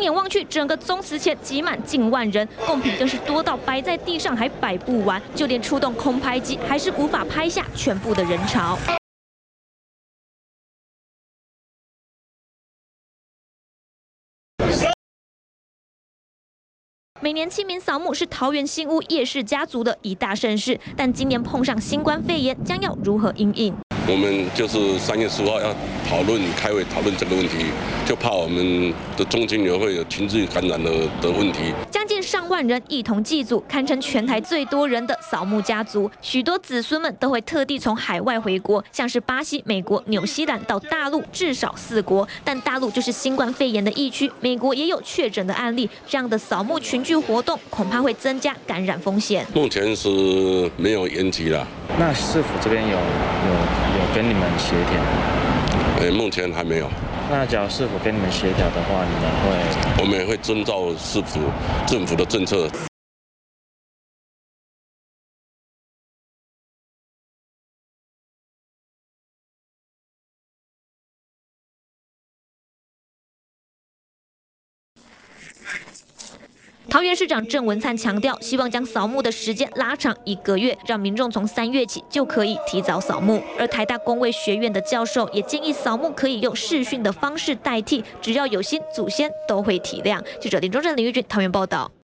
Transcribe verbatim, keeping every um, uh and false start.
眼望去，整个宗祠前挤满近万人，贡品更是多到摆在地上还摆不完，就连出动空拍机还是无法拍下全部的人潮。每年清明扫墓是桃园新屋叶氏家族的一大盛事，但今年碰上新冠肺炎，将要如何因应？ 我们就是三月十五号要讨论开会讨论这个问题，就怕我们的中青牛会有群聚感染的的问题。 将近上万人一同祭祖，堪称全台最多人的扫墓家族。许多子孙们都会特地从海外回国，像是巴西、美国、纽西兰到大陆至少四国。但大陆就是新冠肺炎的疫区，美国也有确诊的案例，这样的扫墓群聚活动恐怕会增加感染风险。 目前是没有延期啦。 那市府这边有有有跟你们协调？ 呃，目前还没有。 那假如市府跟你们协调的话，你们会？ 我们也会遵照市府政府的政策。 桃园市长郑文灿强调，希望将扫墓的时间拉长一个月，让民众从三月起就可以提早扫墓。而台大公卫学院的教授也建议，扫墓可以用视讯的方式代替，只要有心，祖先都会体谅。记者林中正、林玉君桃园报道。